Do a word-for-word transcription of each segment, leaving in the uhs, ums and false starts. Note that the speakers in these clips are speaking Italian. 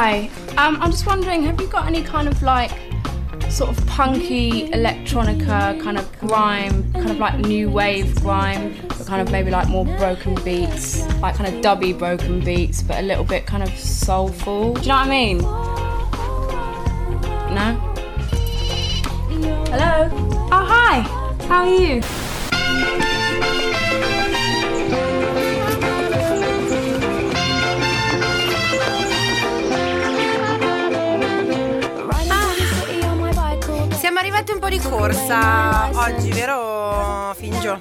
Hi, um, I'm just wondering, have you got any kind of like sort of punky electronica, kind of grime, kind of like new wave grime, but kind of maybe like more broken beats, like kind of dubby broken beats, but a little bit kind of soulful. Do you know what I mean? No? Hello? Oh, hi. How are you? Siamo arrivati un po' di corsa oggi, vero Fingio?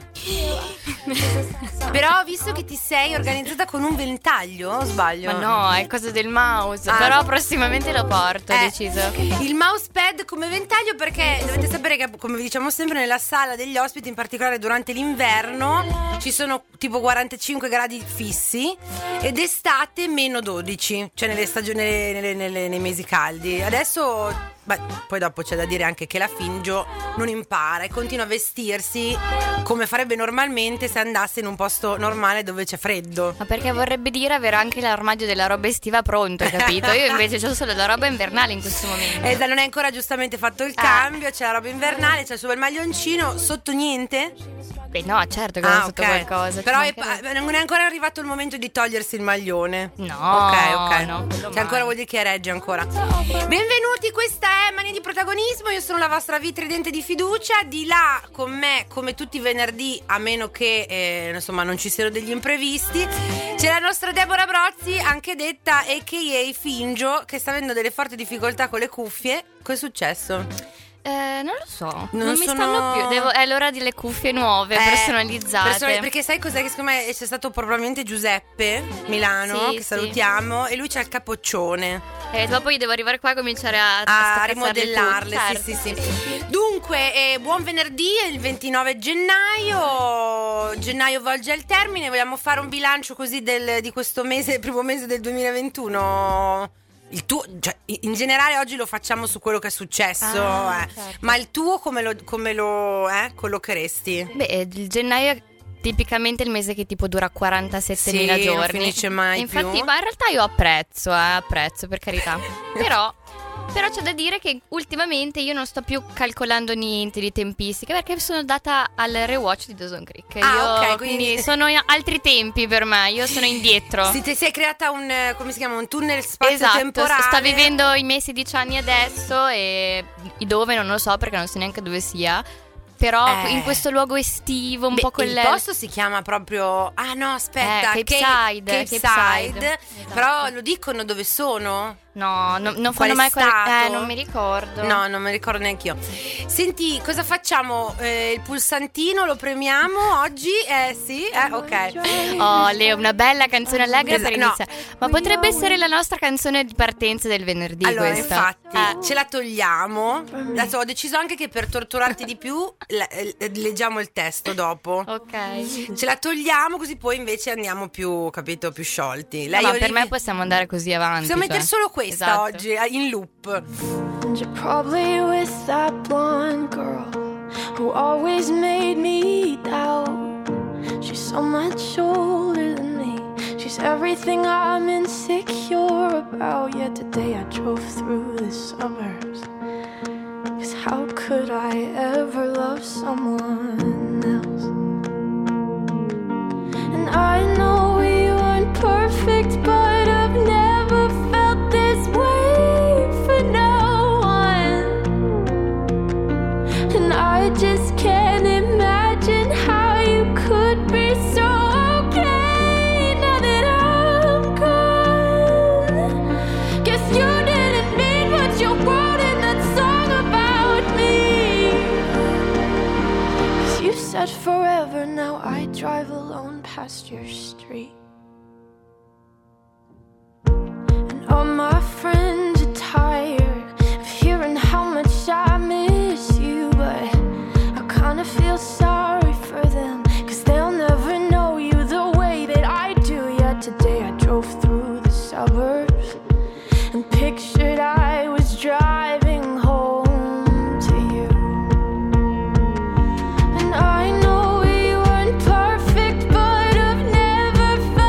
Però visto che ti sei organizzata con un ventaglio, o sbaglio? Ma no, è cosa del mouse, ah, però prossimamente lo porto, ho eh, deciso. Il mousepad come ventaglio, perché dovete sapere che, come vi diciamo sempre, nella sala degli ospiti, in particolare durante l'inverno, ci sono tipo quarantacinque gradi fissi ed estate meno dodici, cioè nelle stagioni, nelle, nelle, nelle, nei mesi caldi. Adesso... Beh, poi dopo c'è da dire anche che la Fingio non impara e continua a vestirsi come farebbe normalmente se andasse in un posto normale dove c'è freddo. Ma perché vorrebbe dire avere anche l'armadio della roba estiva pronto, capito? Io invece ho solo la roba invernale in questo momento. E non è ancora giustamente fatto il cambio, ah. C'è la roba invernale, c'è il suo bel maglioncino, sotto niente? Beh no, certo che ah, ho sotto okay. qualcosa. Però è, non è ancora arrivato il momento di togliersi il maglione. No, ok, ok. No, che ancora vuol dire che regge ancora. Benvenuti, questa è Mania di Protagonismo. Io sono la vostra vitridente di fiducia. Di là con me, come tutti i venerdì, a meno che eh, insomma non ci siano degli imprevisti, c'è la nostra Deborah Brozzi, anche detta a k a. Fingio, che sta avendo delle forti difficoltà con le cuffie. Cosa è successo? Eh, non lo so, non, non mi sono... stanno più. Devo... È l'ora delle cuffie nuove, eh, personalizzate. Person... Perché sai cos'è? Che secondo me c'è stato probabilmente Giuseppe Milano, sì, che sì. salutiamo, e lui c'ha il capoccione. E dopo io devo arrivare qua e cominciare a, a, a rimodellarle. Certo. Sì, sì, sì. Dunque, eh, buon venerdì, è il ventinove gennaio. Gennaio volge al termine. Vogliamo fare un bilancio così del, di questo mese, il primo mese del duemilaventuno? Il tuo, cioè, in generale oggi lo facciamo su quello che è successo, ah, eh. certo. Ma il tuo come lo, come lo eh, collocheresti? Beh, il gennaio è tipicamente il mese che tipo dura quarantasettemila sì, giorni. Non finisce mai Infatti, più. ma in realtà io apprezzo, eh, apprezzo per carità. Però Però c'è da dire che ultimamente io non sto più calcolando niente di tempistiche, perché sono data al rewatch di Dawson's Creek. Ah, io, ok, quindi... quindi sono altri tempi per me, io sono indietro. Si ti sei creata un, come si chiama, un tunnel spazio-temporale. Esatto, sto vivendo i miei sedici anni adesso e dove non lo so perché non so neanche dove sia. Però eh. in questo luogo estivo un Beh, po' con il le... posto si chiama proprio ah no aspetta eh, Cape Side, Cape, Cape Side. Side. Però lo dicono dove sono? No, no non Qual fanno mai stato? quel... Eh, non mi ricordo. No, non mi ricordo neanche io. Senti, cosa facciamo? Eh, il pulsantino lo premiamo oggi? Eh sì, eh ok. Oh, Leo, una bella canzone allegra Esatto, per no. iniziare. Ma potrebbe essere la nostra canzone di partenza del venerdì, allora, questa. infatti, eh. ce la togliamo. Adesso ho deciso anche che per torturarti di più la, eh, leggiamo il testo dopo. Ok. Ce la togliamo così poi invece andiamo più, capito, più sciolti. Lei, no, ma per Olivia... me possiamo andare così avanti. Possiamo cioè. mettere solo questa esatto. oggi in loop. And you're probably with that blonde girl who always made me doubt. She's so much older than me. She's everything I'm insecure about. Yet today I drove through the suburbs. 'Cause how could I ever love someone else? And I know we weren't perfect, but I've never felt this way for no one. And I just can't imagine how you could be so okay now that I'm gone. Guess you didn't mean what you wrote in that song about me. 'Cause you said forever, now I drive alone past your street. And all my friends are tired of hearing how much I miss you, but I kinda feel sorry for them, 'cause they'll never know you the way that I do. Yet today I drove through the suburbs and pictured I was driving home to you. And I know we weren't perfect, but I've never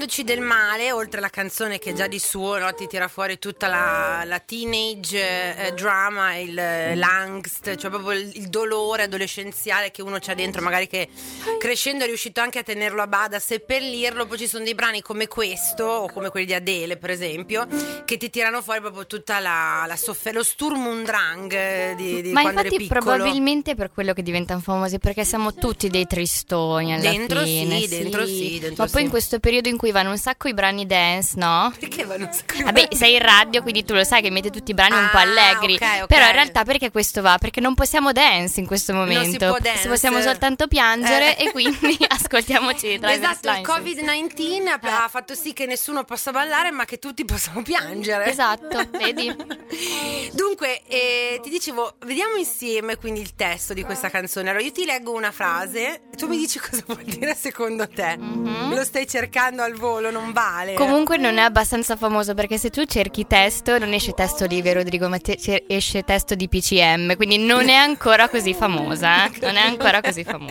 Dicendoci del male, oltre alla canzone che già di suo, no, ti tira fuori tutta la, la teenage eh, drama, il, l'angst, cioè proprio il, il dolore adolescenziale che uno c'ha dentro, magari che crescendo è riuscito anche a tenerlo a bada, seppellirlo. Poi ci sono dei brani come questo o come quelli di Adele per esempio che ti tirano fuori proprio tutta la, la soffer- lo Sturm und Drang di, di Ma quando eri infatti piccolo. probabilmente per quello che diventano famosi, perché siamo tutti dei tristoni alla Dentro fine. sì, dentro sì, dentro Ma poi sì. in questo periodo in cui vanno un sacco i brani dance, no? Perché vanno un sacco di Vabbè, brani? sei in radio, quindi tu lo sai che mette tutti i brani un po' Ah, allegri. ok, ok. Però in realtà perché questo va? Perché non possiamo dance in questo momento. Non si può dance. Possiamo soltanto piangere Eh. e quindi ascoltiamoci Driver's Esatto, il License. covid diciannove ha- Eh. ha fatto sì che nessuno possa ballare, ma che tutti possano piangere. Esatto, vedi? Dunque, eh, ti dicevo, vediamo insieme quindi il testo di questa canzone. Allora, io ti leggo una frase, tu mi dici cosa vuol dire secondo te. Mhm. Lo stai cercando al volo, non vale. Comunque non è abbastanza famoso, perché se tu cerchi testo non esce testo Olivia Rodrigo, ma te- ce- esce testo di P C M, quindi non è ancora così famosa, eh? Non è ancora così famosa.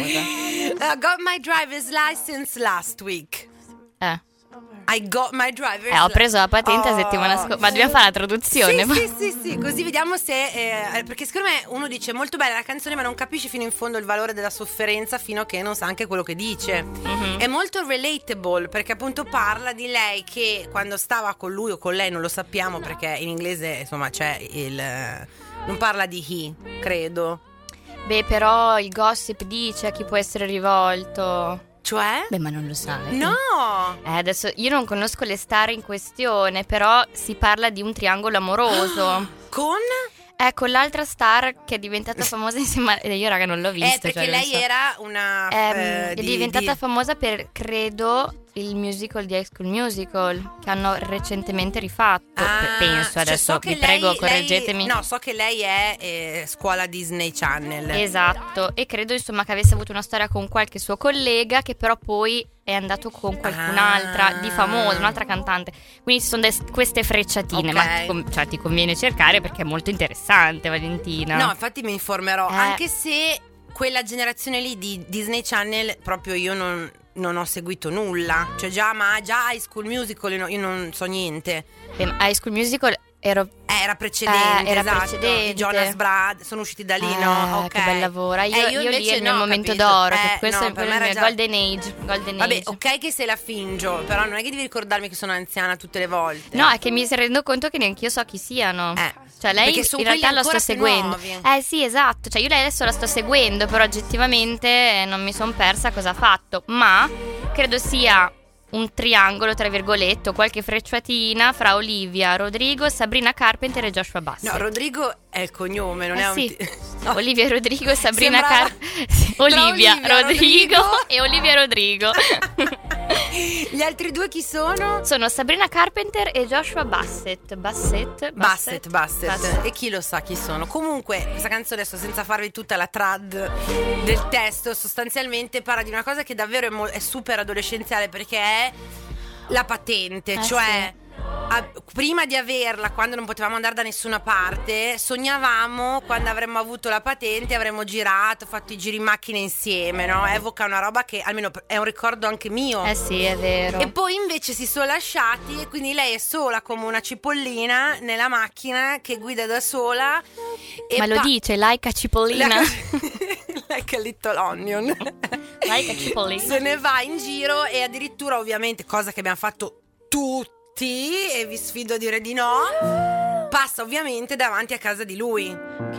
I got my driver's license last week. Eh. I got my driver's Eh, ho preso la patente Oh. la settimana scorsa. Ma dobbiamo fare la traduzione? Sì, sì, sì, sì, così vediamo se eh, perché secondo me uno dice molto bella la canzone, ma non capisce fino in fondo il valore della sofferenza fino a che non sa anche quello che dice. Mhm. È molto relatable perché appunto parla di lei che quando stava con lui o con lei, non lo sappiamo perché in inglese insomma c'è il non parla di he, credo. Beh, però il gossip dice a chi può essere rivolto. Cioè? Beh, ma non lo sai. No! Eh, adesso io non conosco le star in questione, però si parla di un triangolo amoroso. Con? Eh, con l'altra star che è diventata famosa insieme a... Io raga non l'ho visto. Eh, perché cioè, non lei so. era una Ehm, eh, è di- diventata di- famosa per, credo, il musical di High School Musical, che hanno recentemente rifatto. Ah, pe- penso, cioè, adesso so che vi lei- prego, lei- correggetemi. No, so che lei è eh, scuola Disney Channel. Esatto, e credo insomma che avesse avuto una storia con qualche suo collega che però poi è andato con qualcun'altra Ah. di famosa, un'altra cantante. Quindi ci sono des- queste frecciatine, Ok. ma ti, con- cioè, ti conviene cercare perché è molto interessante, Valentina. No, infatti mi informerò. Eh. Anche se quella generazione lì di Disney Channel proprio io non, non ho seguito nulla. Cioè già, ma già High School Musical io, no- io non so niente. Beh, ma High School Musical ero... Eh, Era precedente, Eh, era esatto. precedente. I Jonas Brad sono usciti da lì, Eh, no? Ok. Che bel lavoro. Io, Eh, io lì invece è il mio no, momento capito. d'oro, Eh, che questo no, è per il me era mio già- golden age, golden Vabbè, age. ok che se la fingio, però non è che devi ricordarmi che sono anziana tutte le volte. No, è che mi rendo conto che neanche io so chi siano. Eh, Cioè lei perché sono in realtà quelli lo sto ancora più seguendo. nuovi. Eh sì, esatto. Cioè io lei adesso la sto seguendo, però oggettivamente eh, non mi sono persa cosa ha fatto. Ma credo sia un triangolo, tra virgolette, o qualche frecciatina fra Olivia Rodrigo, Sabrina Carpenter e Joshua Bassett. No, Rodrigo è il cognome, non Eh è un sì. ti- No. Olivia Rodrigo, Sabrina Sembrava- Carpenter. Olivia, Olivia Rodrigo, Rodrigo. e Olivia Rodrigo. Gli altri due chi sono? Sono Sabrina Carpenter e Joshua Bassett. Bassett, Bassett, Bassett. Bassett. E chi lo sa chi sono. Comunque, questa canzone, adesso senza farvi tutta la trad del testo, sostanzialmente parla di una cosa che davvero è, mo- è super adolescenziale, perché è la patente, Eh, cioè a- prima di averla, quando non potevamo andare da nessuna parte, sognavamo quando avremmo avuto la patente, avremmo girato, fatto i giri in macchina insieme, no? Evoca una roba che almeno è un ricordo anche mio. Eh sì, è vero. E poi invece si sono lasciati e quindi lei è sola come una cipollina nella macchina che guida da sola. E Ma lo pa- dice, like a cipollina. Like a little onion. Like a cipollina. Se ne va in giro e addirittura, ovviamente, cosa che abbiamo fatto tutti, e vi sfido a dire di no, passa ovviamente davanti a casa di lui.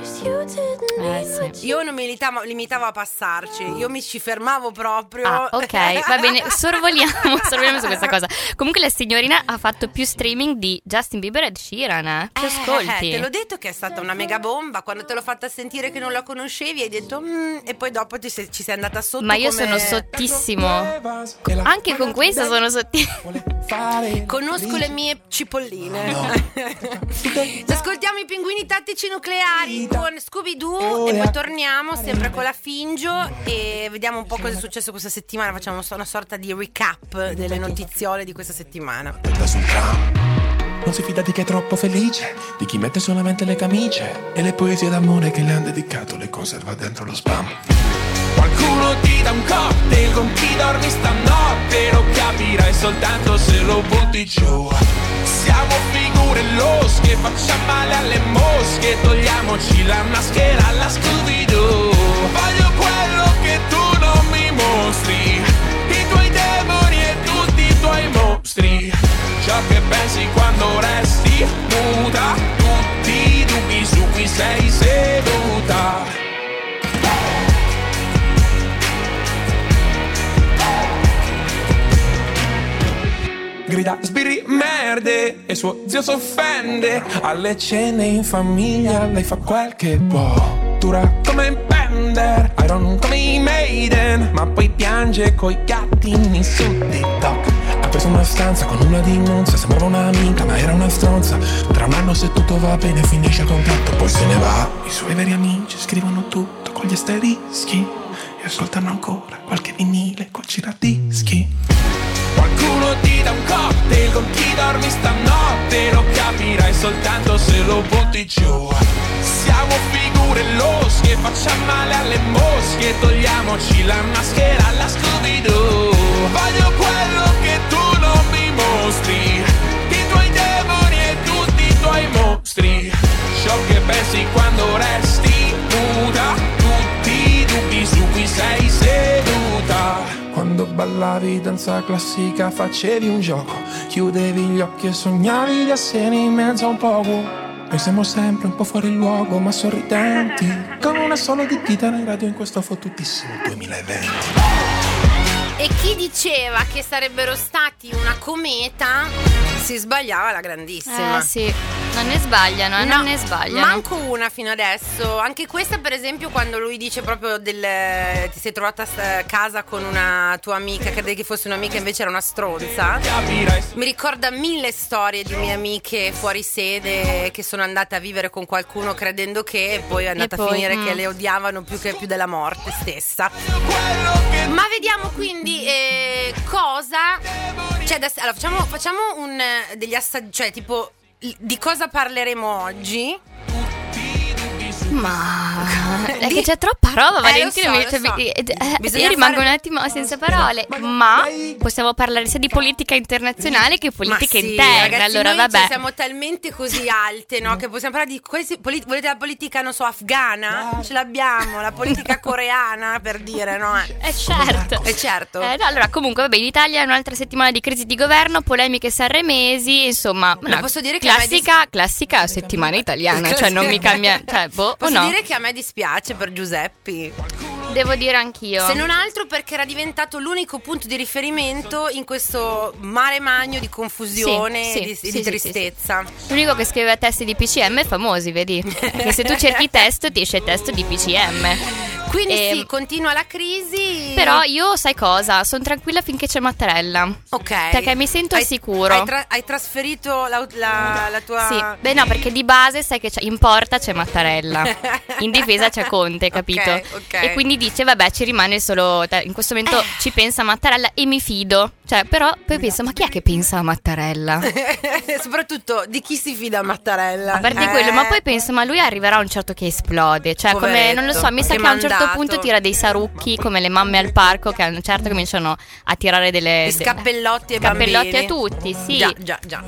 Eh sì. Io non mi limitavo, limitavo a passarci, io mi ci fermavo proprio. Ah, ok, va bene, sorvoliamo, sorvoliamo su questa cosa. Comunque la signorina ha fatto più streaming di Justin Bieber ed Sheeran, eh? Più Eh, ascolti. te l'ho detto che è stata una mega bomba. Quando te l'ho fatta sentire che non la conoscevi, hai detto "Mm", e poi dopo ti sei- ci sei andata sotto. Ma io come- sono sottissimo. Anche con questa sono sottissimo. Conosco le mie cipolline. Ci ascoltiamo i Pinguini Tattici Nucleari con Scooby-Doo e poi torniamo sempre con la Fingio e vediamo un po' cosa è successo questa settimana. Facciamo una sorta di recap delle notiziole di questa settimana. Da sul tram. Non si fida di chi è troppo felice, di chi mette solamente le camicie e le poesie d'amore che le han dedicato le conserva dentro lo spam. Qualcuno ti dà un cocktail, con chi dormi stanotte, lo capirai soltanto se lo butti giù. Siamo figure losche, facciamo male alle mosche, togliamoci la maschera alla Scooby-Doo. Voglio quello che tu non mi mostri, i tuoi demoni e tutti i tuoi mostri. Ciò che pensi quando resti muta, tutti i dubbi su cui sei seduta. Grida sbirri merde e suo zio s'offende. Alle cene in famiglia lei fa quel che può, dura come Bender, Iron come i Maiden, ma poi piange coi gattini su TikTok. Ha preso una stanza con una dimonza, sembrava un'amica ma era una stronza. Tra un anno se tutto va bene finisce il contratto, poi se ne va. I suoi veri amici scrivono tutto con gli asterischi e ascoltano ancora qualche vinile col giradischi. Qualcuno ti dà un cocktail, con chi dormi stanotte, lo capirai soltanto se lo butti giù. Siamo figure losche, facciamo male alle mosche, togliamoci la maschera alla Scooby-Doo. Voglio quello che tu non mi mostri, i tuoi demoni e tutti i tuoi mostri. Ciò che pensi quando resti nuda, tutti i dubbi su cui sei seduta. Quando ballavi danza classica facevi un gioco, chiudevi gli occhi e sognavi di essere in mezzo a un poco. Noi siamo sempre un po' fuori luogo ma sorridenti, con una sola di dita in radio in questo fottutissimo duemilaventi. E chi diceva che sarebbero stati una cometa si sbagliava la grandissima. Eh sì, non ne sbagliano, eh, no, non ne sbagliano. Manco una fino adesso. Anche questa per esempio, quando lui dice proprio del ti sei trovata a casa con una tua amica, crede che fosse un'amica invece era una stronza. Mi ricorda mille storie di mie amiche fuori sede che sono andate a vivere con qualcuno credendo che e poi è andata poi, a finire mm. che le odiavano più che più della morte stessa. Ma vediamo quindi eh, cosa cioè adesso, allora facciamo, facciamo un degli assaggi, cioè tipo di cosa parleremo oggi? Ma è che c'è troppa roba, Valentina. Eh, lo so, lo so. Eh, eh, Bisogna io rimango fare- un attimo senza parole. Ma possiamo parlare sia di politica internazionale che politica Ma sì, interna. ragazzi, Allora, noi vabbè. cioè, siamo talmente così alte, no? Che possiamo parlare di questi, poli- volete la politica, non so, afghana? Ce l'abbiamo, la politica coreana, per dire, no? Eh certo. Eh certo. Eh, no, allora, comunque, vabbè, in Italia è un'altra settimana di crisi di governo, polemiche sanremesi, insomma, una posso dire che a me classica, classica settimana italiana, cioè non mi cambia, cioè, boh, Posso o no? dire che a me dispiace per Giuseppi. Devo dire anch'io. Se non altro perché era diventato l'unico punto di riferimento in questo mare magno di confusione Sì, e di, sì, e sì, di sì, tristezza. L'unico che scriveva testi di P C M famosi, vedi? Che se tu cerchi testo ti esce testo di P C M. Quindi Ehm, sì, continua la crisi. Però io sai cosa? Sono tranquilla finché c'è Mattarella. Ok. Perché mi sento al Hai- sicuro. Hai, tra- hai trasferito la, la, la tua. Sì, beh no, perché di base sai che c'è, in porta c'è Mattarella, in difesa c'è Conte, capito? Ok, ok. E quindi dice vabbè ci rimane solo, in questo momento ci pensa Mattarella e mi fido, cioè però poi penso ma chi è che pensa a Mattarella? Soprattutto di chi si fida Mattarella. A parte Eh. quello, ma poi penso ma lui arriverà a un certo che esplode, cioè come Poveretto, non lo so, mi sa che che a un certo mandato. punto tira dei sarucchi come le mamme al parco che a un certo cominciano a tirare delle Gli scappellotti ai scappellotti bambini. a tutti, sì. Già, già, già.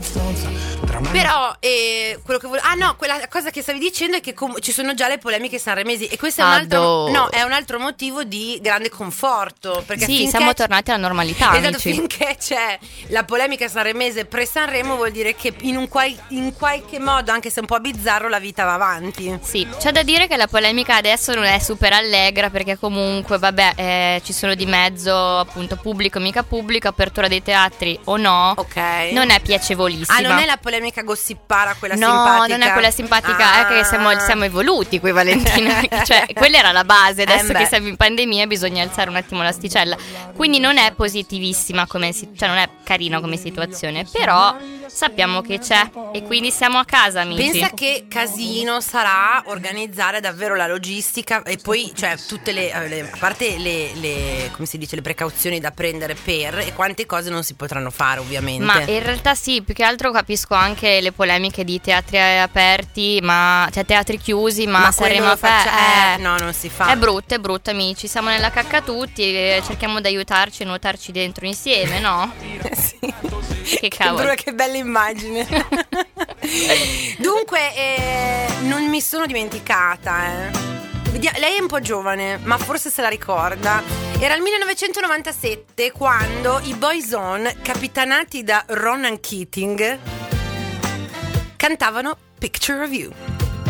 Però eh, quello che volevo. Ah no, quella cosa che stavi dicendo è che com- ci sono già le polemiche sanremesi. E questo è un altro. Adoro. No, è un altro motivo di grande conforto. Perché Sì, finché siamo tornati alla normalità, Esatto, amici. finché c'è la polemica sanremese pre-Sanremo vuol dire che in, un qual- in qualche modo, anche se un po' bizzarro, la vita va avanti. Sì, c'è da dire che la polemica adesso non è super allegra perché comunque, vabbè, eh, ci sono di mezzo appunto pubblico, mica pubblico, apertura dei teatri o no. Ok. Non è piacevolissima. Ah, non è la polemica gossipara, quella no, simpatica? non è quella simpatica, Ah. è che siamo, siamo evoluti qui, Valentina. Cioè, quella era la base. Adesso Eh, beh. che siamo in pandemia bisogna alzare un attimo l'asticella. Quindi non è positivissima come si- cioè non è carina come situazione. Però sappiamo che c'è e quindi siamo a casa, amici. Pensa che casino sarà organizzare davvero la logistica e poi, cioè, tutte le, le a parte le, le come si dice, le precauzioni da prendere per, e quante cose non si potranno fare, ovviamente. Ma in realtà sì, più che altro capisco anche le polemiche di teatri aperti, ma cioè teatri chiusi, ma, ma saremo aperti. Faccia... Eh, no, non si fa. È brutto, è brutto, amici. Siamo nella cacca tutti e cerchiamo di aiutarci e nuotarci dentro insieme, no? Sì. Che cavolo. Che, che bella immagine. Dunque, eh, non mi sono dimenticata, eh. Lei è un po' giovane, ma forse se la ricorda. Era il millenovecentonovantasette quando i Boyzone, capitanati da Ronan Keating, cantavano Picture of You.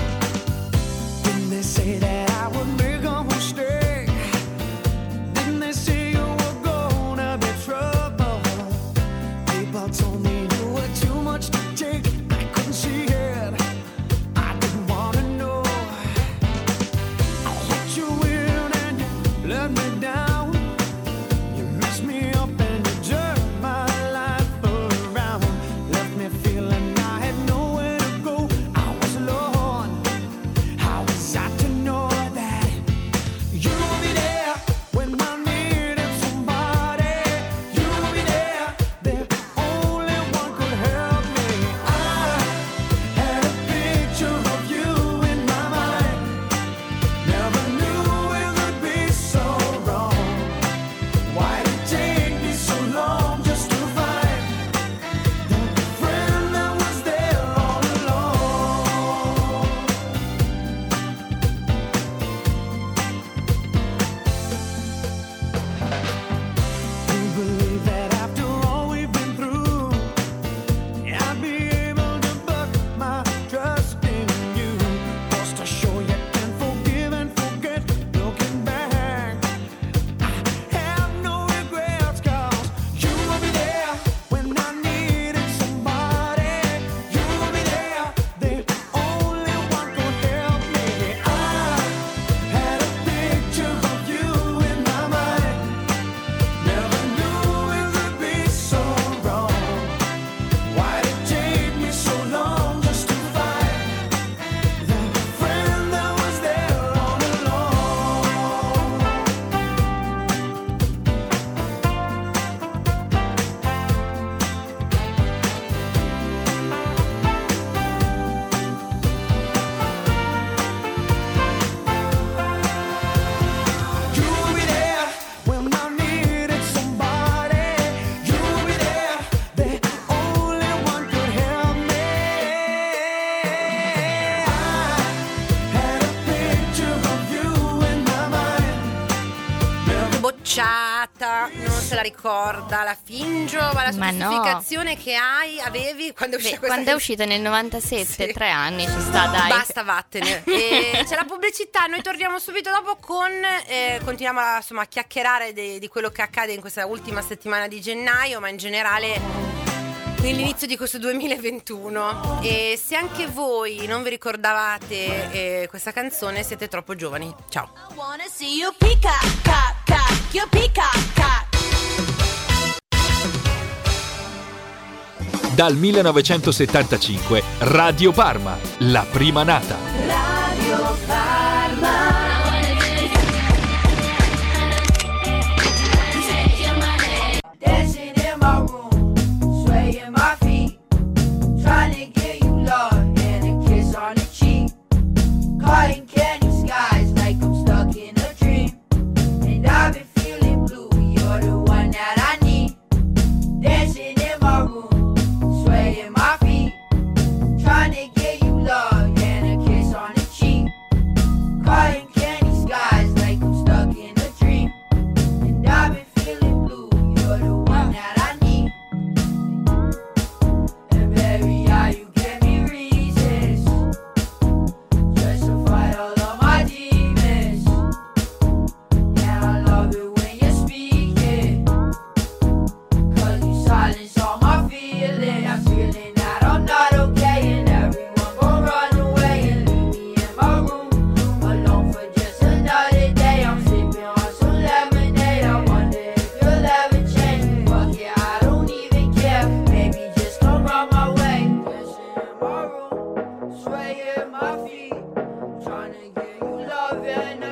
Non se la ricorda, la fingo, ma la ma certificazione no. che hai, avevi quando è uscita Beh, questa quando è uscita nel novantasette, sì. tre anni ci sta, dai. Basta, vattene. E c'è la pubblicità, noi torniamo subito dopo con eh, continuiamo a, insomma, a chiacchierare de, di quello che accade in questa ultima settimana di gennaio, ma in generale nell'inizio di questo duemilaventuno. E se anche voi non vi ricordavate eh, questa canzone, siete troppo giovani. Ciao. I wanna see you peacock, cock, cock, you peacock, cock. Dal millenovecentosettantacinque Radio Parma, la prima nata. Radio Parma. Dancing in my room, swaying my feet, trying to get you love and a kiss on the cheek. Caught in candy skies like I'm stuck in a dream, and I've been feeling blue. You're the one that I need. Dancing in my room, swaying my feet, trying to get you love and a kiss on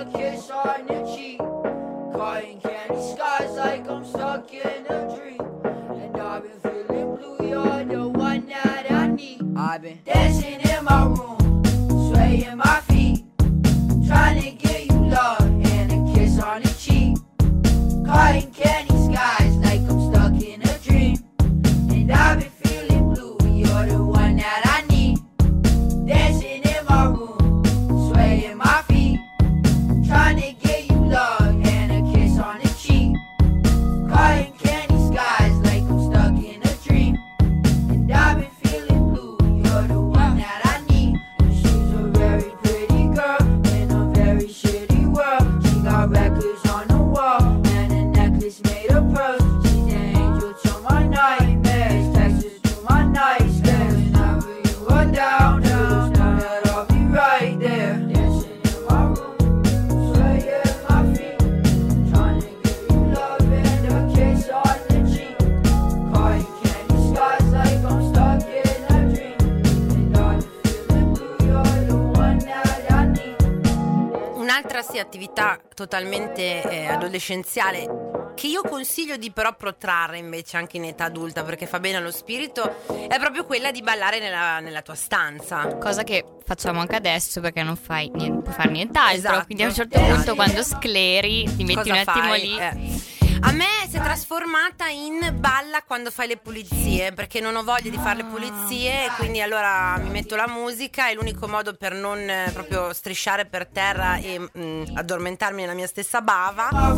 a kiss on the cheek. Cotton candy skies like I'm stuck in a dream. And I've been feeling blue, you're the one that I need. I've been dancing in my room, swaying my feet, trying to get you love and a kiss on the cheek. Cotton candy skies like I'm stuck in a dream. And I've been feeling blue, you're the one that I need. Dancing in my room, swaying my feet, trying to get you love and a kiss on the cheek. Cotton candy skies like I'm stuck in a dream. And I've been feeling blue, you're the one that I need. She's a very pretty girl in a very shitty world. She got records on the wall and a necklace made of pearls. She's an angel to my nightmares, Texas to my nightmares. Whenever you are down, just know that I'll be right there. Dancing in my room, swaying my feet, trying to give you love and a kiss on the cheek. Cotton candy skies like I'm stuck in a dream. And I'm feeling blue, you're the one that I need. Un'altra sì, attività totalmente eh, adolescenziale che io consiglio di però protrarre invece anche in età adulta perché fa bene allo spirito è proprio quella di ballare nella, nella tua stanza. Cosa che facciamo anche adesso perché non fai niente, puoi fare nient'altro. Esatto. Quindi a un certo punto quando scleri ti metti Cosa un attimo fai? lì. Eh. A me si è trasformata in balla quando fai le pulizie perché non ho voglia di fare le pulizie e quindi allora mi metto la musica e l'unico modo per non eh, proprio strisciare per terra e mh, addormentarmi nella mia stessa bava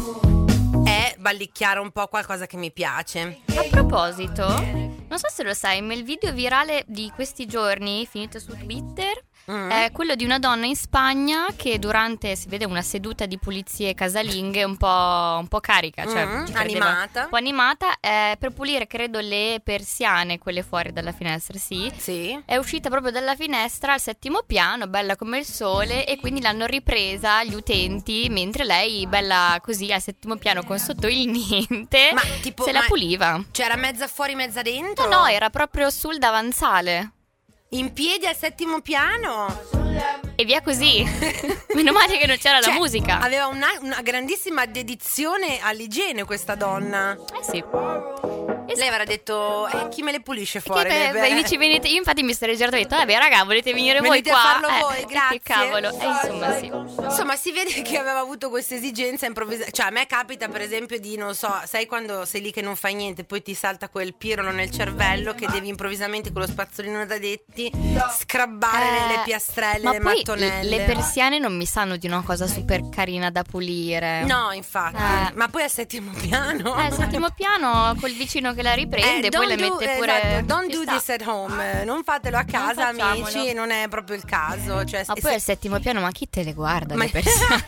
è ballicchiare un po' qualcosa che mi piace. A proposito, non so se lo sai, ma il video virale di questi giorni finito su Twitter Mm. è quello di una donna in Spagna che durante, si vede, una seduta di pulizie casalinghe un po', un po' carica, cioè Mm, ci credeva, animata. un po' animata, eh, per pulire credo le persiane, quelle fuori dalla finestra, sì. Sì. È uscita proprio dalla finestra al settimo piano, bella come il sole, e quindi l'hanno ripresa gli utenti mentre lei, bella così al settimo piano con sotto il niente, Ma tipo se la ma puliva. C'era mezza fuori, mezza dentro? No, no, era proprio sul davanzale. In piedi al settimo piano? E via così. Meno male che non c'era Cioè, la musica. Aveva una, una grandissima dedizione all'igiene questa donna. Eh sì. Lei avrà detto, eh, chi me le pulisce fuori? Che le- beh, beh, dici, venite, io infatti mi sarei girato e ho detto, vabbè raga, volete venire voi Venite qua? a farlo Eh, voi, che- grazie. Che cavolo. E insomma sì. Insomma, si vede che aveva avuto questa esigenza improvvisata. Cioè, a me capita, per esempio, di, non so, sai quando sei lì che non fai niente, poi ti salta quel pirolo nel cervello che devi improvvisamente con lo spazzolino da detti scrabbare Eh, le piastrelle, ma le poi mattonelle. le persiane non mi sanno di una cosa super carina da pulire. No, infatti. Eh. Ma poi al settimo piano. Eh, al settimo piano col vicino che la riprende, Eh, poi le don't do- mette pure. esatto, don't ci do sta. this at home. Non fatelo a casa, facciamolo. amici. Non è proprio il caso. Cioè, Ma se- poi al settimo piano, ma chi te le guarda Ma- le persiane?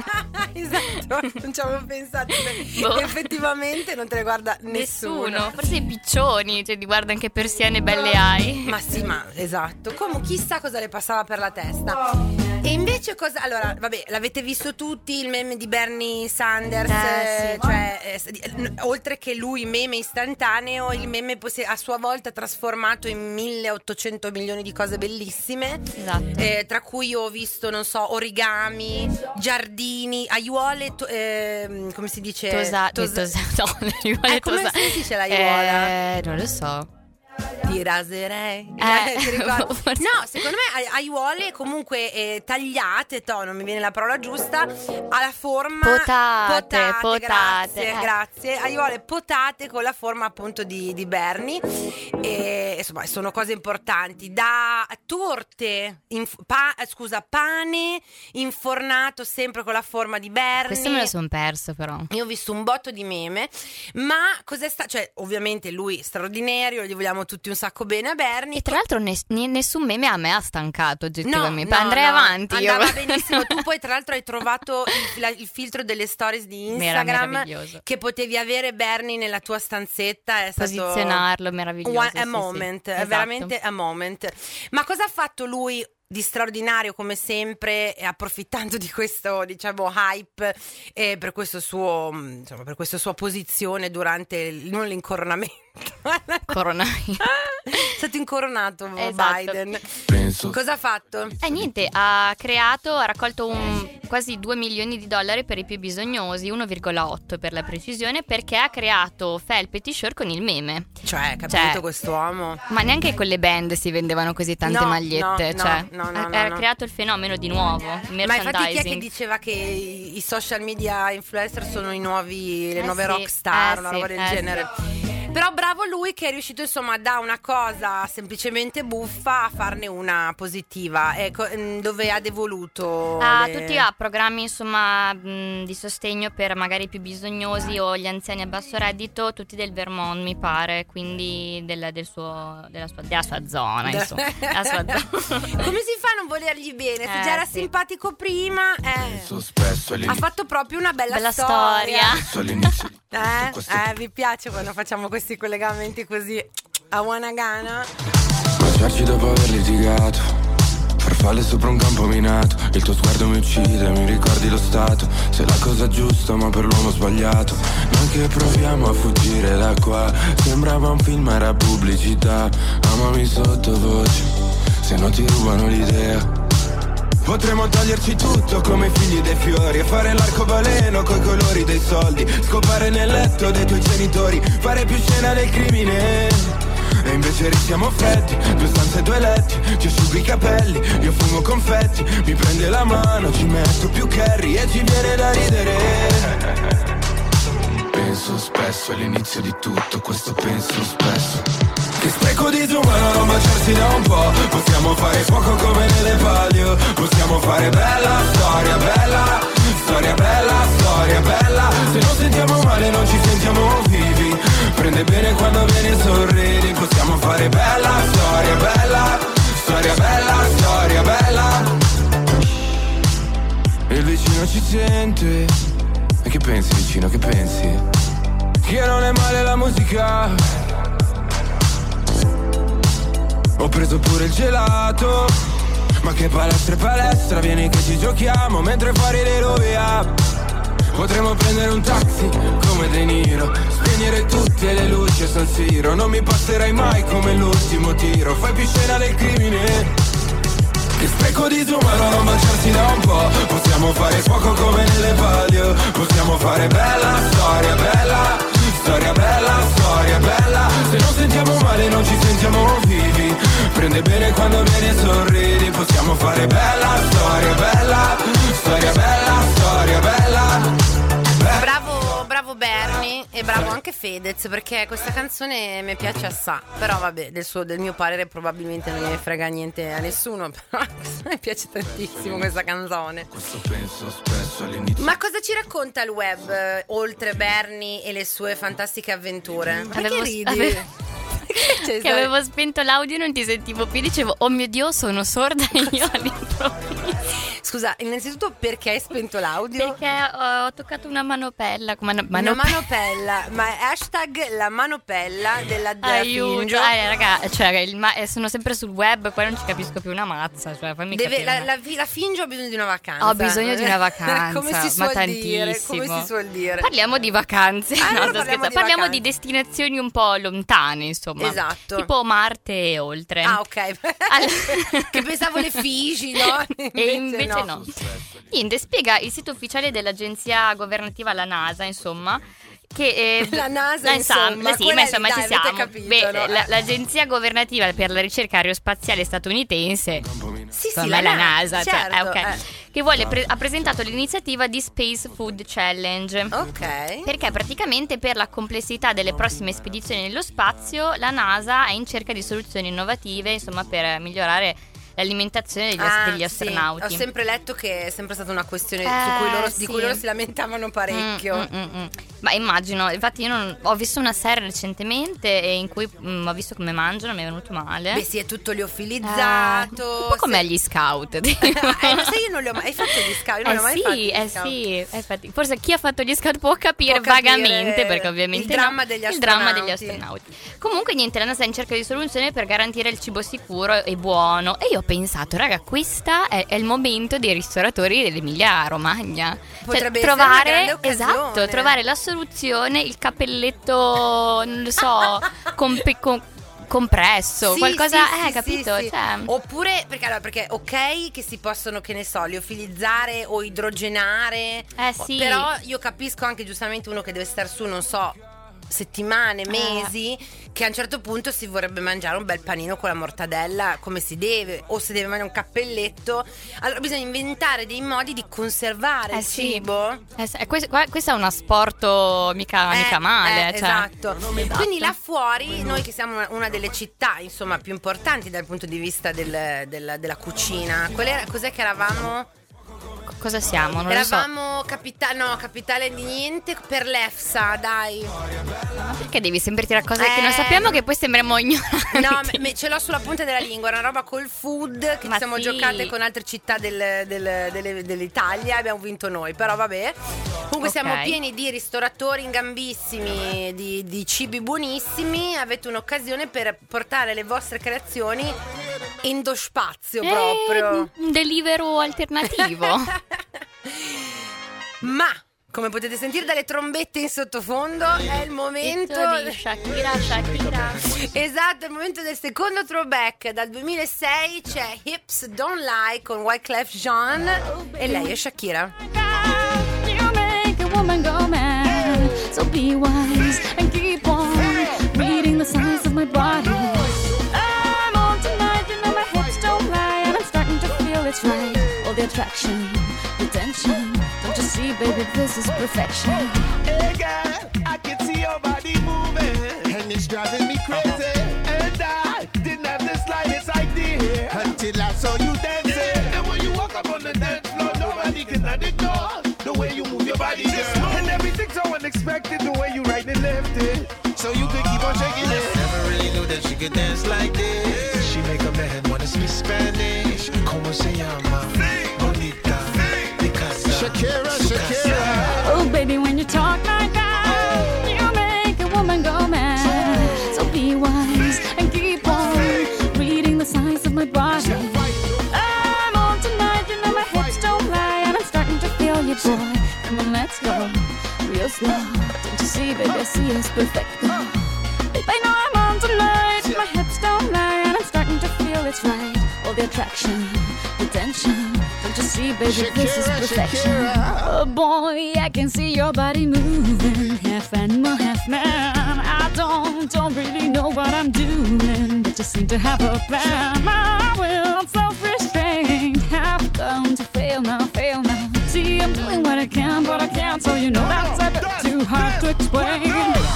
Esatto, non ci avevo pensato. Boh. Effettivamente non te ne guarda nessuno. Nessuno. Forse i piccioni, cioè ti guardano che persiane belle hai. Ma sì, ma esatto. Comunque chissà cosa le passava per la testa. E invece cosa. Allora, vabbè, l'avete visto tutti il meme di Bernie Sanders? Eh, sì. Cioè, eh, s- di- n- oltre che lui, meme istantaneo, il meme poi si è a sua volta trasformato in milleottocento milioni di cose bellissime. Esatto. Eh, tra cui io ho visto, non so, origami, giardini, aiuole, to- ehm, come si dice? Tosa, Tosa- tosa, no, le aiuole Eh, come tosa- si dice l'aiuola? Eh, non lo so. Ti raserei. Eh, Ti ricordi? forse- No, secondo me ai- aiuole comunque eh, tagliate, to, non mi viene la parola giusta, alla forma Potate, potate, Grazie, eh. grazie. Aiuole potate con la forma appunto di, di Bernie. E, insomma, sono cose importanti. Da torte, inf- pa- eh, scusa, pane infornato sempre con la forma di Bernie. Questo me lo son perso però. Io ho visto un botto di meme, ma cos'è stato? Cioè, ovviamente lui straordinario, gli vogliamo tutti un sacco bene a Bernie. E tra l'altro nes- ni- nessun meme a me ha stancato oggettivamente. no, Andrei no, avanti io. andava benissimo. Tu poi tra l'altro hai trovato il, la- il filtro delle stories di Era Instagram meraviglioso. che potevi avere Bernie nella tua stanzetta. È stato Posizionarlo, meraviglioso. one- sì, a sì. moment, è Esatto. veramente a moment. Ma cosa ha fatto lui di straordinario come sempre, e approfittando di questo, diciamo, hype e per questo suo, insomma, per questa sua posizione durante il, non l'incoronamento. Coronavirus. È stato incoronato Esatto. Biden. Penso Cosa ha fatto? E niente, ha creato, ha raccolto un quasi due milioni di dollari per i più bisognosi, uno virgola otto per la precisione, perché ha creato felpe e t-shirt con il meme. Cioè, capito Cioè, quest'uomo? Ma neanche con le band si vendevano così tante No, magliette. no, cioè, no, no, ha, no, ha no. creato il fenomeno di nuovo. Il Ma infatti chi è che merchandising. diceva che i i social media influencer sono i nuovi, le Eh nuove sì, rockstar, eh una sì, roba del eh genere? Però bravo lui che è riuscito insomma da una cosa semplicemente buffa a farne una positiva, ecco, mm, dove ha devoluto Ah, le- tutti ha programmi insomma mh, di sostegno per magari i più bisognosi o gli anziani a basso reddito, tutti del Vermont mi pare, quindi del, del suo, della, sua, della sua zona, insomma, della sua zona. Come si fa a non volergli bene? Se Eh, già era sì. simpatico prima, eh, Spesso ha all'inizio, fatto proprio una bella, Bella storia. all'inizio di Eh, questo eh, vi piace quando facciamo questi collegamenti così a Wanagana? baciarci dopo aver litigato, farfalle sopra un campo minato, il tuo sguardo mi uccide, mi ricordi lo stato, sei la cosa giusta ma per l'uomo sbagliato, noi che proviamo a fuggire da qua, sembrava un film, era pubblicità, amami sottovoce, se no ti rubano l'idea. Potremmo toglierci tutto come figli dei fiori e fare l'arcobaleno coi colori dei soldi, scopare nel letto dei tuoi genitori, fare più scena del crimine. E invece restiamo freddi, due stanze, due letti, ci asciugo i capelli, io fumo confetti, mi prende la mano, ci metto più curry e ci viene da ridere. Penso spesso all'inizio di tutto, questo penso spesso. Che spreco di disumano non baciarsi da un po', possiamo fare fuoco come nelle palio, possiamo fare bella storia, bella, storia bella, storia bella, se non sentiamo male non ci sentiamo vivi, prende bene quando vieni e sorridi, possiamo fare bella storia, bella, storia bella, storia bella. Il vicino ci sente, e che pensi vicino, che pensi? Che non è male la musica. Ho preso pure il gelato, ma che palestra e palestra, vieni che ci giochiamo mentre fuori le rovia. Potremmo prendere un taxi come De Niro, spegnere tutte le luci a San Siro, non mi passerai mai come l'ultimo tiro, fai più scena del crimine. Che spreco di disumano non baciarsi da un po', possiamo fare fuoco come nelle palio, possiamo fare bella storia, bella, storia bella, storia bella, se non sentiamo male non ci sentiamo vivi, prende bene quando vieni e sorridi, possiamo fare bella storia, bella, storia bella, storia bella. Bravo, bravo Bernie e bravo anche Fedez, perché questa canzone mi piace assai. Però vabbè, del, suo, del mio parere probabilmente non ne frega niente a nessuno, però mi piace tantissimo questa canzone. Ma cosa ci racconta il web, eh, oltre Bernie e le sue fantastiche avventure? Perché Avevo- ridi? ave- Cioè, Che avevo spento l'audio e non ti sentivo più, dicevo oh mio Dio sono sorda io all'improvviso. Scusa, innanzitutto perché hai spento l'audio? Perché ho, ho toccato una manopella mano, mano- Una manopella, ma è hashtag la manopella della, della Aiuto, Fingio. eh, raga, cioè, il ma- eh, sono sempre sul web, qua non ci capisco più una mazza, cioè, fammi Deve, capire la, una- la, la Fingio ha bisogno di una vacanza. Ho bisogno di una vacanza, come si ma suol dire? tantissimo. Come si suol dire? Parliamo di vacanze, Ah, allora no, sto parliamo scherzando. di parliamo vacanze. di destinazioni un po' lontane, insomma. Esatto. Tipo Marte e oltre. Ah, ok. Al- Che pensavo le Figi, no? E invece no. Niente, spiega il sito ufficiale dell'agenzia governativa, la NASA, insomma, che eh, La NASA, la insomma, sì, quella ma lì, insomma dai, ci avete siamo. capito, Beh, no? la- l'agenzia governativa per la ricerca aerospaziale statunitense, Sì, sì, insomma, è la NASA, cioè, certo, eh, ok, eh. che vuole pre- ha presentato l'iniziativa di Space Food Challenge. Ok. Perché praticamente per la complessità delle prossime spedizioni nello spazio la NASA è in cerca di soluzioni innovative, insomma, per migliorare l'alimentazione degli, Ah, degli sì. astronauti. Ho sempre letto che è sempre stata una questione Eh, su cui loro, sì. di cui loro si lamentavano parecchio. Mm, mm, mm, mm. Ma immagino, infatti io non, ho visto una serie recentemente e in cui mm, ho visto come mangiano, mi è venuto male. Beh, sì, è tutto Eh, liofilizzato. un po' come se- agli scout. eh, lo sai, io non li ho mai hai fatto gli scout, io non Eh li ho mai sì, fatti gli eh scout. sì, eh, infatti, forse chi ha fatto gli scout può capire, Può capire vagamente, perché ovviamente il no, dramma degli il dramma degli astronauti. astronauti. Comunque niente, la NASA è in cerca di soluzione per garantire il cibo sicuro e buono. E io ho pensato, raga, questa è, è il momento dei ristoratori dell'Emilia Romagna. Potrebbe cioè, essere una trovare, grande occasione. esatto, trovare la soluzione, il cappelletto, non lo so, con, pe- con compresso, Sì, qualcosa, sì, eh, sì, capito? sì, sì. Cioè, Oppure, perché, allora, perché ok che si possono, che ne so, liofilizzare o idrogenare. Eh, sì. Però io capisco anche giustamente uno che deve star su, non so, settimane, mesi, che a un certo punto si vorrebbe mangiare un bel panino con la mortadella come si deve, o se deve mangiare un cappelletto. Allora bisogna inventare dei modi di conservare Eh, il sì. cibo. eh, sì, questo, qua- questo è uno sporto mica, mica Eh, male, eh, cioè. esatto. Quindi là fuori, noi che siamo una, una delle città insomma più importanti dal punto di vista del- del- della cucina, qual era, cos'è che eravamo? Co- Cosa siamo? Non lo so. Eravamo capitale, no, capitale di niente per l'EFSA, dai. Ma perché devi sempre tirare cose che Eh. non sappiamo, che poi sembriamo ignoranti? No, me- me- ce l'ho sulla punta della lingua, è una roba col food che Ma ci siamo sì. giocate con altre città del- del- delle- dell'Italia, abbiamo vinto noi, però vabbè. Comunque Ok. siamo pieni di ristoratori ingambissimi, di, di cibi buonissimi, avete un'occasione per portare le vostre creazioni indo spazio Eh, proprio. un delivero alternativo. Ma come potete sentire dalle trombette in sottofondo, è il momento Detto di Shakira, Shakira. Esatto, è il momento del secondo throwback. Dal duemilasei c'è Hips Don't Lie con Wyclef Jean e lei è Shakira. You make a woman go mad, so be wise and keep on reading the signs of my body. I'm on tonight, you know my hips don't lie, and I'm starting to feel it's right. All the attraction, the tension. Don't you see, baby, this is perfection. Hey girl, I can see your body moving, and it's driving me crazy. And I didn't have the slightest idea until I saw you dancing. And when you walk up on the dance floor, nobody can ignore the way you move your body, girl. And everything's so unexpected, the way you right and left it, so you could keep on shaking it. Never really knew that she could dance like this. She make a man wanna speak Spanish. Como se llama? Bonita. Shakira, Shakira. Oh, baby, when you talk like that, you make a woman go mad. So be wise and keep on reading the signs of my body. I'm on tonight, you know my hips don't lie, and I'm starting to feel you, boy. Come on, let's go real slow. Don't you see, baby, I see it's perfect. Babe, I know I'm on tonight, my hips don't lie, and I'm starting to feel it's right. All the attraction, the tension. Don't you see, baby, this is perfection. Oh boy, I can see your body moving, half animal, half man. I don't, don't really know what I'm doing, but just seem to have a plan. My will, self-restraint, have come to fail now, fail now. See, I'm doing what I can, but I can't, so you know that's a bit too hard to explain.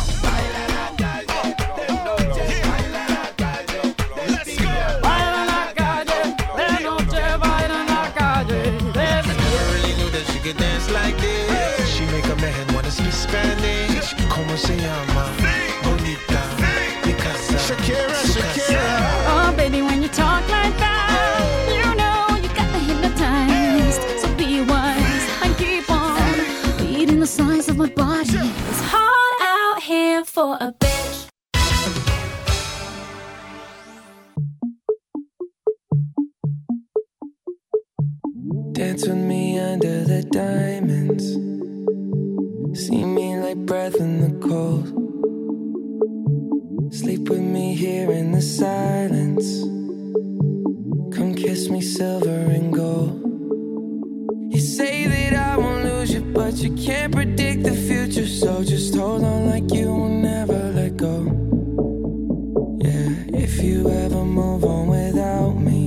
Dance like this. She make a man wanna speak Spanish. Como se llama? Bonita. Picasa. Shakira, Shakira. Oh, baby, when you talk like that, you know you got me hypnotized. So be wise and keep on reading the signs of my body. It's hard out here for a bitch. Dance with me under the diamonds. See me like breath in the cold. Sleep with me here in the silence. Come kiss me silver and gold. You say that I won't lose you, but you can't predict the future. So just hold on like you will never let go. Yeah, if you ever move on without me,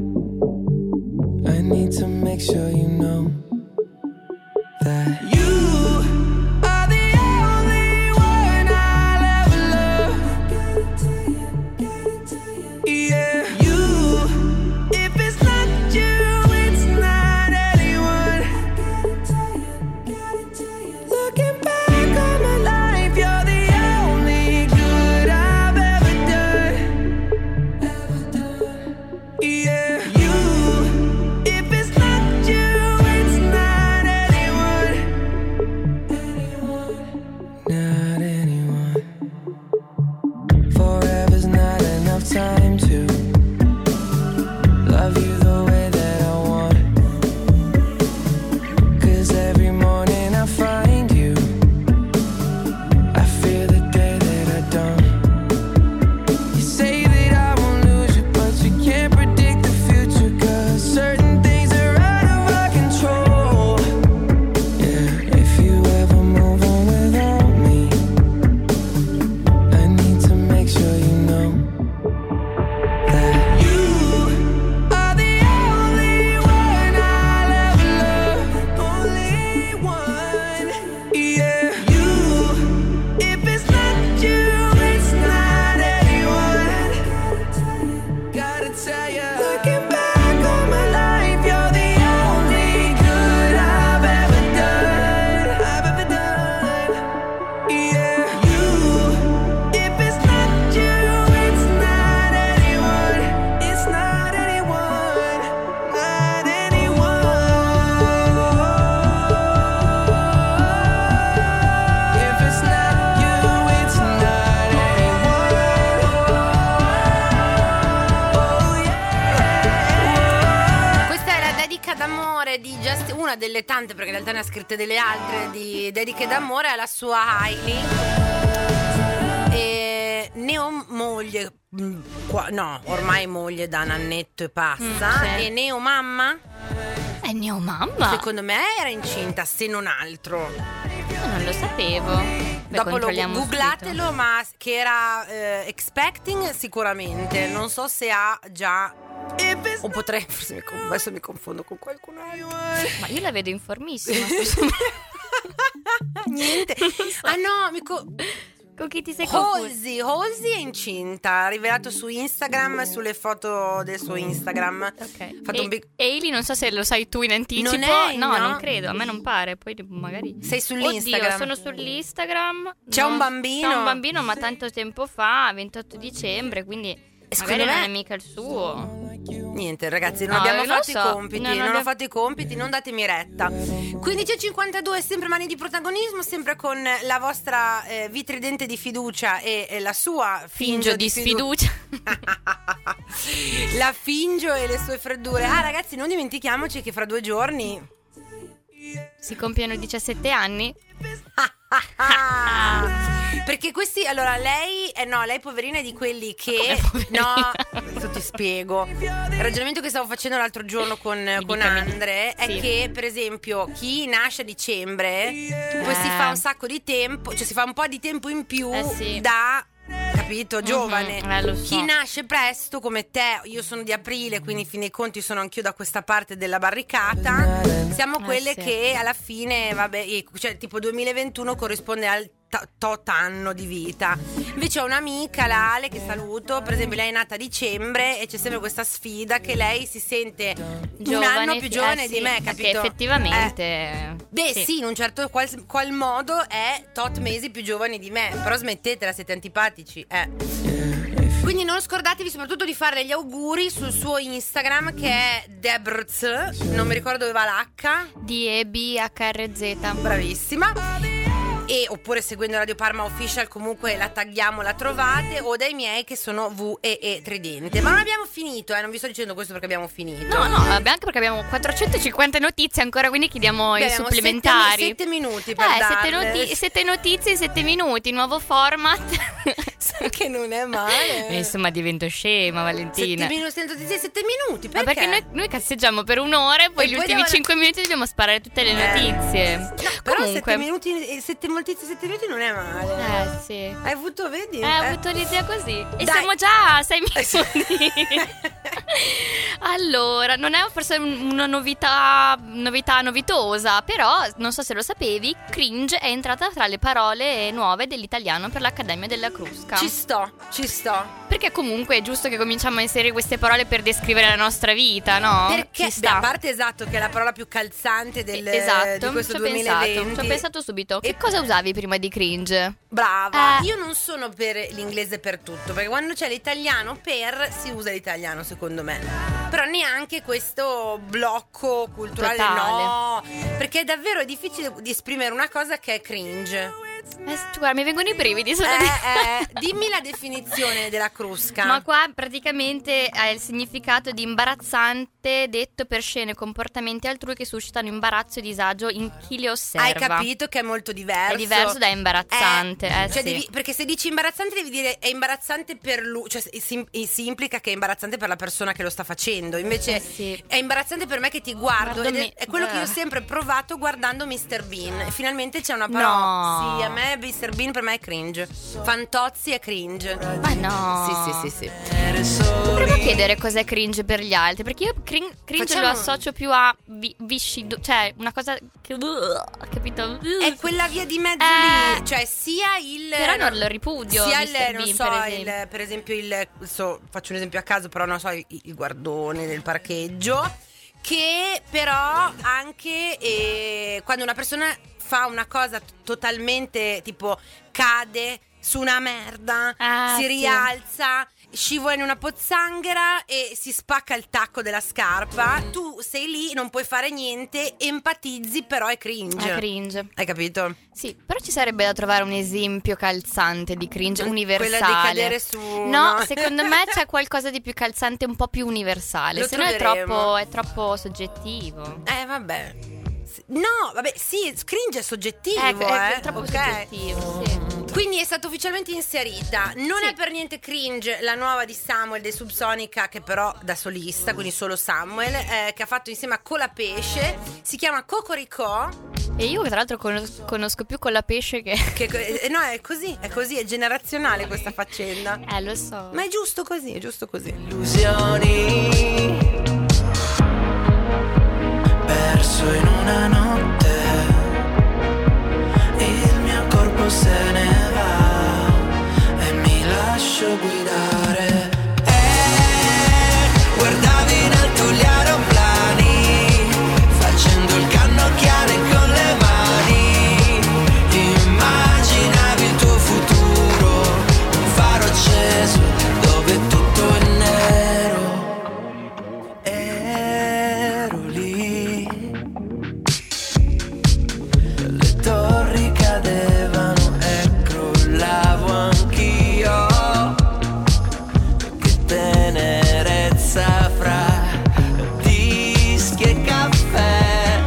I need to make sure you know that you are the only one I'll ever love. Yeah, you. If it's not you, it's not anyone. Looking back on my life, you're the only good I've ever done. Ever done. Yeah, you. If it's not you, it's not anyone. delle tante, perché in realtà ne ha scritte delle altre, di dediche d'amore alla sua Hailey, e neo moglie, mh, qua- no, ormai moglie da un annetto e passa, Mm, sì. e neo mamma, È mio mamma. secondo me era incinta, se non altro. Io non lo sapevo. Beh, Dopo lo controlliamo googlatelo, subito. ma che era eh, expecting sicuramente, non so se ha già, o potrei, forse mi con- adesso mi confondo con qualcun altro. Ma io la vedo informissima. Niente. Ah no, mi co- Con chi ti sei confuso? Halsey, Halsey è incinta, ha rivelato su Instagram, sulle foto del suo Instagram. Ok. Fatto E- un big- Hailey, non so se lo sai tu in anticipo. Non è, no, no. non credo, a me non pare. Poi magari. Sei sull'Instagram? Oddio, sono sull'Instagram. C'è Non- un bambino? C'è un bambino, ma tanto tempo fa, ventotto dicembre, quindi Secondo magari me- non è mica il suo. Niente ragazzi, non No, abbiamo io non fatto so. i compiti, No, non, non ho abbiamo- fatto i compiti, non datemi retta. quindici e cinquantadue, sempre mani di protagonismo, sempre con la vostra eh, vitridente di fiducia e, e la sua Fingio di fidu- sfiducia. La Fingio e le sue freddure. Ah ragazzi, non dimentichiamoci che fra due giorni Si compiono diciassette anni. perché questi, allora lei, eh no, lei poverina è di quelli che, come poverina? no, adesso ti spiego. Il ragionamento che stavo facendo l'altro giorno con, con dica, mi dica. Andre è Sì. che, per esempio, chi nasce a dicembre poi si Eh. fa un sacco di tempo, cioè si fa un po' di tempo in più Eh sì. da, capito, giovane. Mhm, eh, lo so. Chi nasce presto come te, io sono di aprile, quindi in fin dei conti sono anch'io da questa parte della barricata. Siamo Eh, quelle sì. che alla fine, vabbè, eh, cioè tipo duemilaventuno corrisponde al to- tot anno di vita. Invece ho un'amica, la Ale, che saluto, per esempio lei è nata a dicembre e c'è sempre questa sfida che lei si sente un anno più sì, giovane eh, di sì, me, perché capito? effettivamente. Eh, beh sì. in un certo qual, qual modo è tot mesi più giovani di me, però smettetela, siete antipatici, eh. Quindi non scordatevi soprattutto di fare gli auguri sul suo Instagram, che è Debrz, non mi ricordo dove va l'H. D E B H R Z. Bravissima. E oppure seguendo Radio Parma Official, comunque la tagghiamo, la trovate, o dai miei che sono V E E Tridente. Ma non abbiamo finito, eh, non vi sto dicendo questo perché abbiamo finito. No, no, vabbè, anche perché abbiamo quattrocentocinquanta notizie ancora, quindi chiediamo Beh, i abbiamo supplementari. Sette, sette minuti per eh, sette, darle. noti- sette notizie in sette minuti, nuovo format. Che non è male. Eh, insomma, divento scema, Valentina. Sette minuti, sette notizie, sette minuti, Ma perché? perché noi, noi cazzeggiamo per un'ora e poi E gli poi ultimi devono- cinque minuti dobbiamo sparare tutte le Eh. notizie. No, però Comunque, sette minuti, eh, sette notizie, sette minuti non è male. eh sì. Hai avuto, vedi? Eh, ho avuto l'idea così. E Dai. siamo già a sei minuti. Allora, non è forse un- una novità, novità novitosa, però non so se lo sapevi, cringe è entrata tra le parole nuove dell'italiano per l'Accademia della Crusca. Ci sto, ci sto. Perché comunque è giusto che cominciamo a inserire queste parole per descrivere la nostra vita, no? Perché, Ci beh, sta. a parte esatto che è la parola più calzante del, Esatto, di questo ci ho duemilaventi. pensato, ci ho pensato subito. Che E- cosa usavi prima di cringe? Brava, Eh. io non sono per l'inglese per tutto, perché quando c'è l'italiano per si usa l'italiano secondo me. Però neanche questo blocco culturale, Totale. no, perché davvero è difficile di esprimere una cosa che è cringe. Eh, guarda, mi vengono i brividi solo Eh, di... eh, dimmi la definizione della crusca. Ma qua praticamente ha il significato di imbarazzante detto per scene e comportamenti altrui che suscitano imbarazzo e disagio in chi li osserva. Hai capito che è molto diverso. È diverso da imbarazzante, eh, cioè sì. devi- perché se dici imbarazzante devi dire è imbarazzante per lui, cioè si, si implica che è imbarazzante per la persona che lo sta facendo. Invece Eh, sì. è imbarazzante per me che ti guardo, Guardo ed è, me- è quello che io ho eh. sempre provato guardando mister Bean. E finalmente c'è una parola. No. Sì, a me mister Bean per me è cringe. Fantozzi è cringe. Ma no. Sì, sì, sì, sì. Provo a chiedere cos'è cringe per gli altri, perché io crin- cringe Facciamo- lo associo più a vi- viscido, cioè una cosa che... capito? È quella via di mezzo Eh. lì, cioè sia il Però non lo ripudio, sia mister il, non Bean, so, per esempio. il, per esempio il so, faccio un esempio a caso, però non so, il, il guardone del parcheggio, che però anche eh, quando una persona fa una cosa t- totalmente tipo cade su una merda, Ah, si sì. rialza, scivola in una pozzanghera e si spacca il tacco della scarpa, tu sei lì, non puoi fare niente, empatizzi, però è cringe. È cringe. Hai capito? Sì, però ci sarebbe da trovare un esempio calzante di cringe universale. Quella di cadere su... No, secondo me c'è qualcosa di più calzante, un po' più universale. Lo Se no è troveremo. troppo, è troppo soggettivo. Eh vabbè, No, vabbè, sì, cringe è soggettivo, Eh, eh. è troppo ok? soggettivo, sì. Quindi è stata ufficialmente inserita. Non Sì. è per niente cringe la nuova di Samuel dei Subsonica, che però da solista, quindi solo Samuel, eh, che ha fatto insieme a Colapesce. Si chiama Cocorico. E io tra l'altro conos- conosco più Colapesce che... Che, eh, no, è così, è così, è generazionale questa faccenda. Eh, lo so. Ma è giusto così, è giusto così. Illusioni perso in una notte, il mio corpo se ne va e mi lascio guidare. E guardavi in alto gli aeroplani facendo il cannocchiale con le mani, immaginavi il tuo futuro, un faro acceso dove tutto è nero. Ero lì, le torri cadevano e crollavo anch'io. Che tenerezza fra dischi e caffè,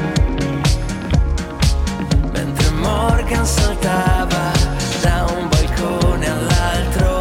mentre Morgan saltava da un balcone all'altro.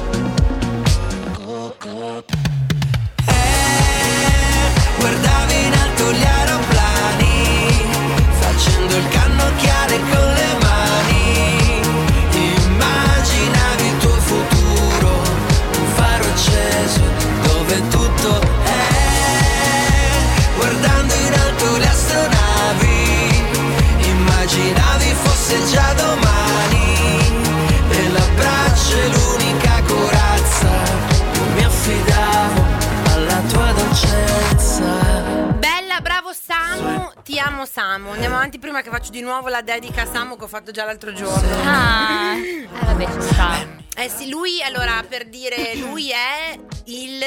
Guardavi in alto gli aeroplani facendo il cannocchiale con le mani, immaginavi il tuo futuro, un faro acceso dove tutto è. Guardando in alto le astronavi, immaginavi fosse già domani, e l'abbraccio è l'unica corazza, io mi affidavo alla tua dolcezza. Bella, bravo Samu, ti amo Samu. Andiamo avanti prima che faccio di nuovo la dedica a Samu che ho fatto già l'altro giorno. Ah, eh, vabbè, ci sta. Eh sì, lui, allora, per dire, lui è il...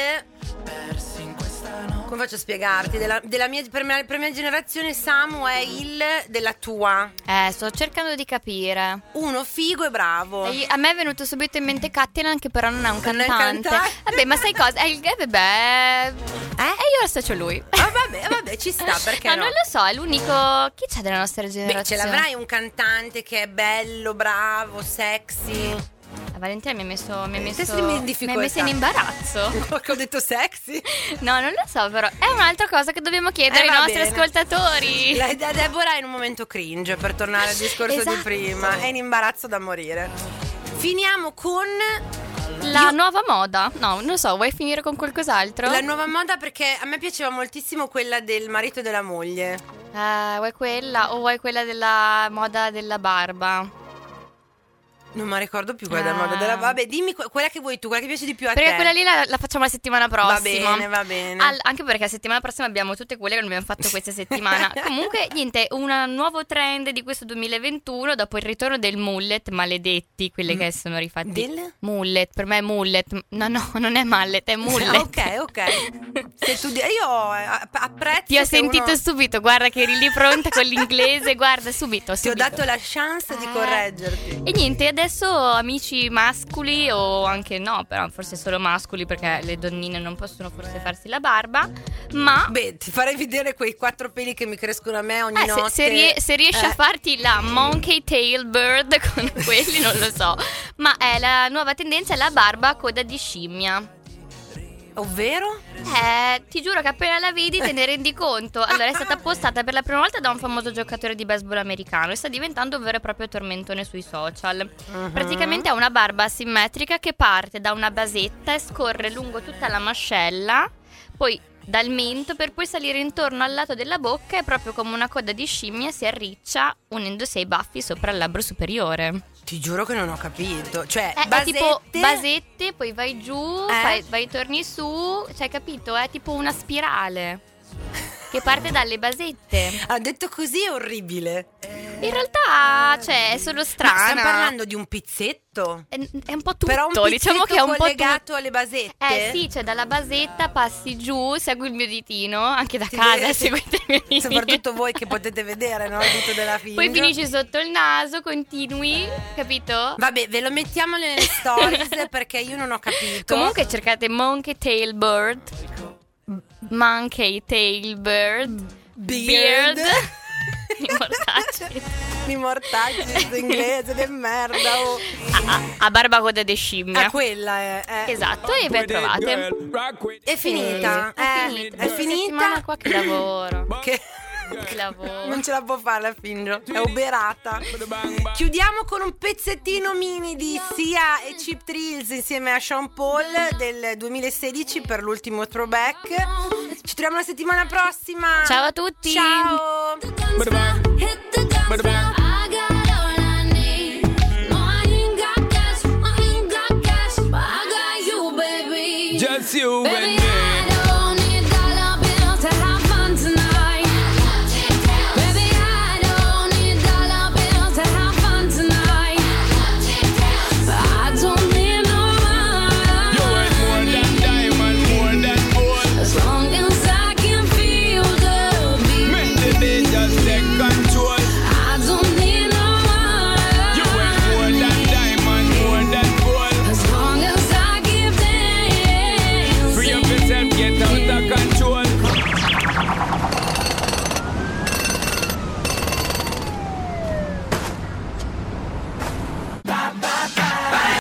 Come faccio a spiegarti? Della, della mia, per, mia, per mia generazione Samu è il della tua. Eh, sto cercando di capire. Uno figo e bravo. E a me è venuto subito in mente Cattilan, che però non è un Non è cantante. cantante. Vabbè, ma sai cosa? È il eh, vabbè. Eh? E io associo lui. Ah, vabbè, vabbè, ci sta, perché Ma no? non lo so, è l'unico. Chi c'è della nostra Beh, generazione? ce l'avrai un cantante che è bello, bravo, sexy. La Valentina mi ha messo. Mi ha Eh, messo, te sei in mi ha difficoltà. messo in imbarazzo. Che ho detto sexy? No, non lo so, però. È un'altra cosa che dobbiamo chiedere Eh, ai va nostri bene. ascoltatori. La da Deborah è in un momento cringe, per tornare al discorso di Esatto. prima. È in imbarazzo da morire. Finiamo con La Io- nuova moda. No, non lo so, vuoi finire con qualcos'altro? la nuova moda, perché a me piaceva moltissimo quella del marito e della moglie. Eh, vuoi quella o vuoi quella della moda della barba? Non mi ricordo più quella della Ah. moda della... Vabbè, dimmi que- quella che vuoi tu, quella che piace di più a Perché te. quella lì la, la facciamo la settimana prossima. Va bene, va bene. Al- anche perché la settimana prossima abbiamo tutte quelle che non abbiamo fatto questa settimana. Comunque, niente, un nuovo trend di questo duemilaventuno, dopo il ritorno del mullet, maledetti, quelli che sono rifatti. Del? Mullet, per me è mullet. No, no, non è mallet, è mullet. Ah, ok, ok. Se tu di- io eh, apprezzo. Ti ho che sentito uno- subito, guarda che eri lì pronta con l'inglese, guarda, subito, Ti ho subito. dato la chance di Eh. correggerti. E niente, adesso amici mascoli o anche no, però forse solo mascoli perché le donnine non possono forse farsi la barba, ma Beh, ti farei vedere quei quattro peli che mi crescono a me ogni eh, se, notte. se rie- se riesci Eh. a farti la monkey tail bird con quelli non lo so, ma è la nuova tendenza è la barba a coda di scimmia. Ovvero? Eh, ti giuro che appena la vedi te ne rendi conto. Allora è stata postata per la prima volta da un famoso giocatore di baseball americano e sta diventando un vero e proprio tormentone sui social. Praticamente ha una barba asimmetrica che parte da una basetta e scorre lungo tutta la mascella, poi dal mento per poi salire intorno al lato della bocca e proprio come una coda di scimmia si arriccia unendosi ai baffi sopra il labbro superiore. Ti giuro che non ho capito. Cioè, È, è basette... tipo basette, poi vai giù, Eh? fai- vai torni su, cioè capito? È tipo una spirale che parte dalle basette. Ha detto così è orribile. In realtà, cioè, è solo Ma strana. stiamo parlando di un pizzetto? È, è un po' tutto, Però un pizzetto diciamo che è un po' collegato tutto. alle basette? Eh sì, cioè dalla basetta passi giù, segui il mio ditino, anche da Ti casa vedi? seguite il mio ditino. Soprattutto voi che potete vedere, no? Il dito della figlia. Poi finisci sotto il naso, continui, capito? Vabbè, ve lo mettiamo nelle stories perché io non ho capito. Comunque cercate Monkey Tail Bird. Monkey Tail Bird. Beard. Di mortacci. Di mortacci inglese di merda. Oh. A, a, a barba coda de scimmia. Ah, quella è. è. Esatto, e ben trovate. È finita. È eh, finita. È Questa finita. settimana qua che lavoro. Che Che lavoro. non ce la può fare la Finjo, è uberata. Chiudiamo con un pezzettino mini di Sia e Cheap Thrills insieme a Sean Paul del duemilasedici per l'ultimo throwback. Ci troviamo la settimana prossima. Ciao a tutti. Ciao.